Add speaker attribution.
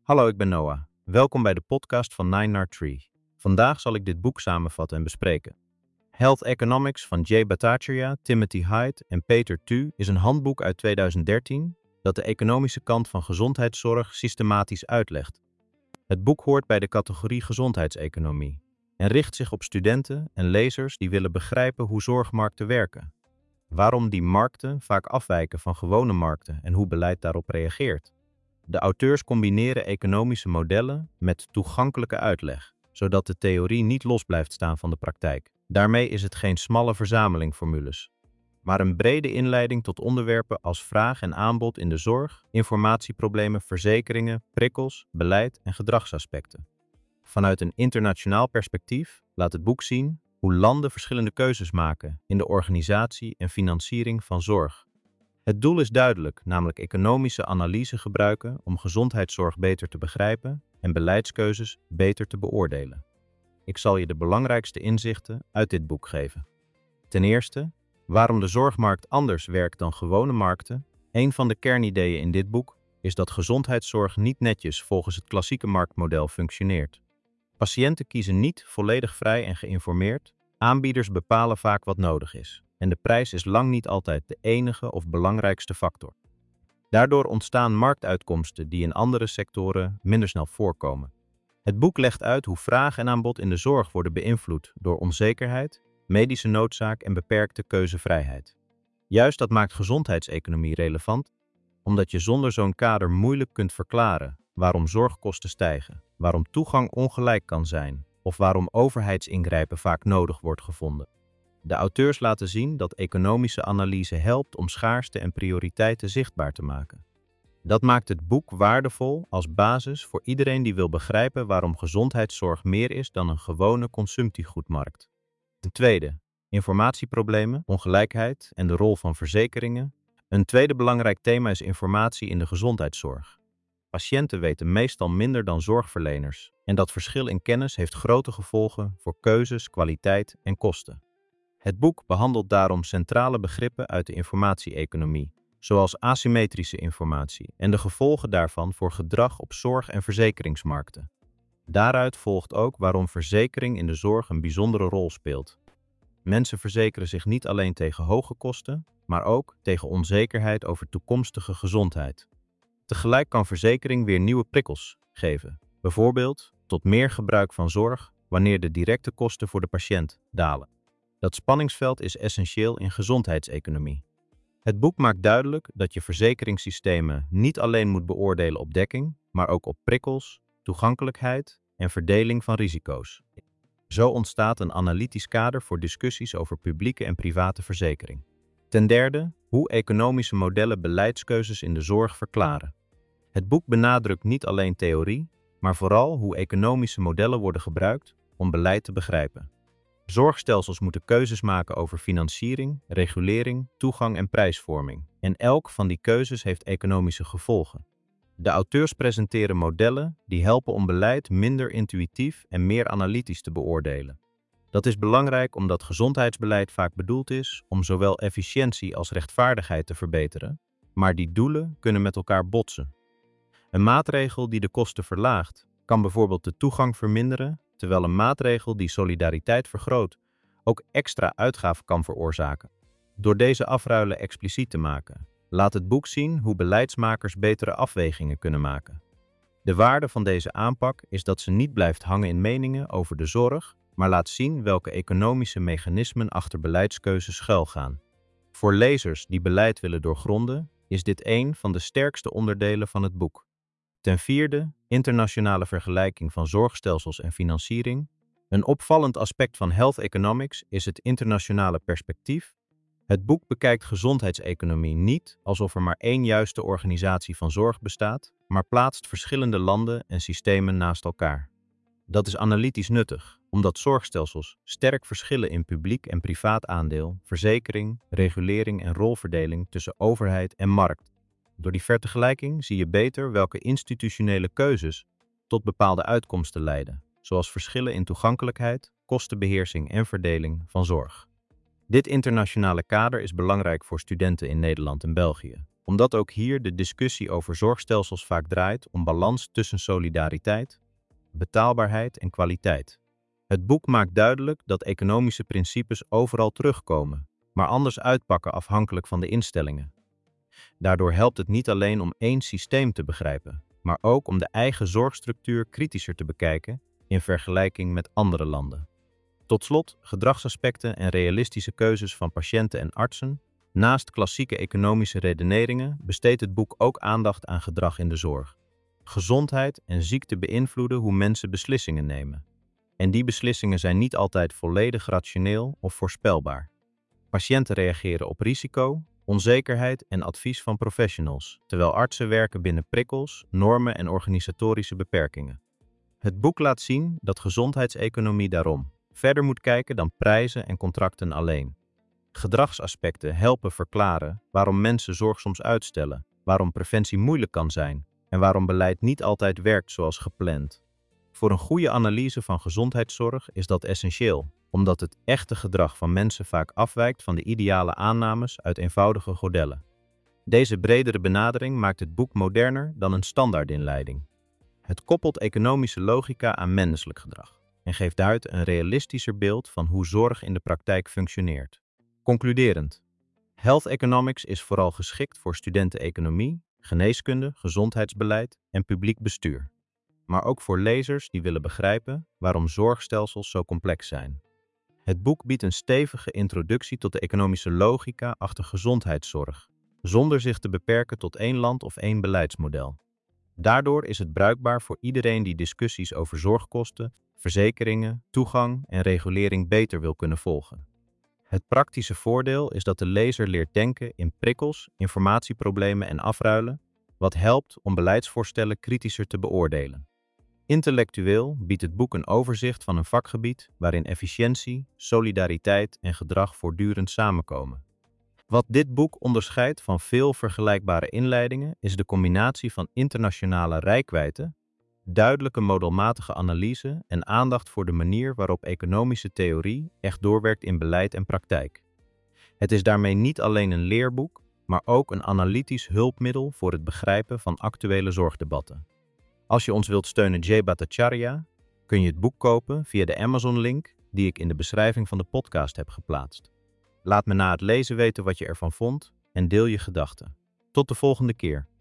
Speaker 1: Hallo, ik ben Noah. Welkom bij de podcast van 9R3. Vandaag zal ik dit boek samenvatten en bespreken. Health Economics van Jay Bhattacharya, Timothy Hyde en Peter Tu is een handboek uit 2013 dat de economische kant van gezondheidszorg systematisch uitlegt. Het boek hoort bij de categorie gezondheidseconomie en richt zich op studenten en lezers die willen begrijpen hoe zorgmarkten werken, waarom die markten vaak afwijken van gewone markten en hoe beleid daarop reageert. De auteurs combineren economische modellen met toegankelijke uitleg, zodat de theorie niet los blijft staan van de praktijk. Daarmee is het geen smalle verzameling formules, maar een brede inleiding tot onderwerpen als vraag en aanbod in de zorg, informatieproblemen, verzekeringen, prikkels, beleid en gedragsaspecten. Vanuit een internationaal perspectief laat het boek zien hoe landen verschillende keuzes maken in de organisatie en financiering van zorg. Het doel is duidelijk, namelijk economische analyse gebruiken om gezondheidszorg beter te begrijpen en beleidskeuzes beter te beoordelen. Ik zal je de belangrijkste inzichten uit dit boek geven. Ten eerste, waarom de zorgmarkt anders werkt dan gewone markten. Een van de kernideeën in dit boek is dat gezondheidszorg niet netjes volgens het klassieke marktmodel functioneert. Patiënten kiezen niet volledig vrij en geïnformeerd, aanbieders bepalen vaak wat nodig is. En de prijs is lang niet altijd de enige of belangrijkste factor. Daardoor ontstaan marktuitkomsten die in andere sectoren minder snel voorkomen. Het boek legt uit hoe vraag en aanbod in de zorg worden beïnvloed door onzekerheid, medische noodzaak en beperkte keuzevrijheid. Juist dat maakt gezondheidseconomie relevant, omdat je zonder zo'n kader moeilijk kunt verklaren waarom zorgkosten stijgen, waarom toegang ongelijk kan zijn of waarom overheidsingrijpen vaak nodig wordt gevonden. De auteurs laten zien dat economische analyse helpt om schaarste en prioriteiten zichtbaar te maken. Dat maakt het boek waardevol als basis voor iedereen die wil begrijpen waarom gezondheidszorg meer is dan een gewone consumptiegoedmarkt. Ten tweede, informatieproblemen, ongelijkheid en de rol van verzekeringen. Een tweede belangrijk thema is informatie in de gezondheidszorg. Patiënten weten meestal minder dan zorgverleners en dat verschil in kennis heeft grote gevolgen voor keuzes, kwaliteit en kosten. Het boek behandelt daarom centrale begrippen uit de informatie-economie, zoals asymmetrische informatie en de gevolgen daarvan voor gedrag op zorg- en verzekeringsmarkten. Daaruit volgt ook waarom verzekering in de zorg een bijzondere rol speelt. Mensen verzekeren zich niet alleen tegen hoge kosten, maar ook tegen onzekerheid over toekomstige gezondheid. Tegelijk kan verzekering weer nieuwe prikkels geven, bijvoorbeeld tot meer gebruik van zorg wanneer de directe kosten voor de patiënt dalen. Dat spanningsveld is essentieel in gezondheidseconomie. Het boek maakt duidelijk dat je verzekeringssystemen niet alleen moet beoordelen op dekking, maar ook op prikkels, toegankelijkheid en verdeling van risico's. Zo ontstaat een analytisch kader voor discussies over publieke en private verzekering. Ten derde, hoe economische modellen beleidskeuzes in de zorg verklaren. Het boek benadrukt niet alleen theorie, maar vooral hoe economische modellen worden gebruikt om beleid te begrijpen. Zorgstelsels moeten keuzes maken over financiering, regulering, toegang en prijsvorming. En elk van die keuzes heeft economische gevolgen. De auteurs presenteren modellen die helpen om beleid minder intuïtief en meer analytisch te beoordelen. Dat is belangrijk omdat gezondheidsbeleid vaak bedoeld is om zowel efficiëntie als rechtvaardigheid te verbeteren, maar die doelen kunnen met elkaar botsen. Een maatregel die de kosten verlaagt, kan bijvoorbeeld de toegang verminderen, terwijl een maatregel die solidariteit vergroot ook extra uitgaven kan veroorzaken. Door deze afruilen expliciet te maken, laat het boek zien hoe beleidsmakers betere afwegingen kunnen maken. De waarde van deze aanpak is dat ze niet blijft hangen in meningen over de zorg, maar laat zien welke economische mechanismen achter beleidskeuzes schuilgaan. Voor lezers die beleid willen doorgronden, is dit een van de sterkste onderdelen van het boek. Ten vierde, internationale vergelijking van zorgstelsels en financiering. Een opvallend aspect van health economics is het internationale perspectief. Het boek bekijkt gezondheidseconomie niet alsof er maar één juiste organisatie van zorg bestaat, maar plaatst verschillende landen en systemen naast elkaar. Dat is analytisch nuttig, omdat zorgstelsels sterk verschillen in publiek en privaat aandeel, verzekering, regulering en rolverdeling tussen overheid en markt. Door die vergelijking zie je beter welke institutionele keuzes tot bepaalde uitkomsten leiden, zoals verschillen in toegankelijkheid, kostenbeheersing en verdeling van zorg. Dit internationale kader is belangrijk voor studenten in Nederland en België, omdat ook hier de discussie over zorgstelsels vaak draait om balans tussen solidariteit, betaalbaarheid en kwaliteit. Het boek maakt duidelijk dat economische principes overal terugkomen, maar anders uitpakken afhankelijk van de instellingen. Daardoor helpt het niet alleen om één systeem te begrijpen, maar ook om de eigen zorgstructuur kritischer te bekijken in vergelijking met andere landen. Tot slot, gedragsaspecten en realistische keuzes van patiënten en artsen. Naast klassieke economische redeneringen besteedt het boek ook aandacht aan gedrag in de zorg. Gezondheid en ziekte beïnvloeden hoe mensen beslissingen nemen. En die beslissingen zijn niet altijd volledig rationeel of voorspelbaar. Patiënten reageren op risico, onzekerheid en advies van professionals, terwijl artsen werken binnen prikkels, normen en organisatorische beperkingen. Het boek laat zien dat gezondheidseconomie daarom verder moet kijken dan prijzen en contracten alleen. Gedragsaspecten helpen verklaren waarom mensen zorg soms uitstellen, waarom preventie moeilijk kan zijn en waarom beleid niet altijd werkt zoals gepland. Voor een goede analyse van gezondheidszorg is dat essentieel, omdat het echte gedrag van mensen vaak afwijkt van de ideale aannames uit eenvoudige modellen. Deze bredere benadering maakt het boek moderner dan een standaardinleiding. Het koppelt economische logica aan menselijk gedrag en geeft uit een realistischer beeld van hoe zorg in de praktijk functioneert. Concluderend, Health Economics is vooral geschikt voor studenten economie, geneeskunde, gezondheidsbeleid en publiek bestuur. Maar ook voor lezers die willen begrijpen waarom zorgstelsels zo complex zijn. Het boek biedt een stevige introductie tot de economische logica achter gezondheidszorg, zonder zich te beperken tot één land of één beleidsmodel. Daardoor is het bruikbaar voor iedereen die discussies over zorgkosten, verzekeringen, toegang en regulering beter wil kunnen volgen. Het praktische voordeel is dat de lezer leert denken in prikkels, informatieproblemen en afruilen, wat helpt om beleidsvoorstellen kritischer te beoordelen. Intellectueel biedt het boek een overzicht van een vakgebied waarin efficiëntie, solidariteit en gedrag voortdurend samenkomen. Wat dit boek onderscheidt van veel vergelijkbare inleidingen is de combinatie van internationale reikwijdte, duidelijke modelmatige analyse en aandacht voor de manier waarop economische theorie echt doorwerkt in beleid en praktijk. Het is daarmee niet alleen een leerboek, maar ook een analytisch hulpmiddel voor het begrijpen van actuele zorgdebatten. Als je ons wilt steunen Jay Bhattacharya, kun je het boek kopen via de Amazon-link die ik in de beschrijving van de podcast heb geplaatst. Laat me na het lezen weten wat je ervan vond en deel je gedachten. Tot de volgende keer.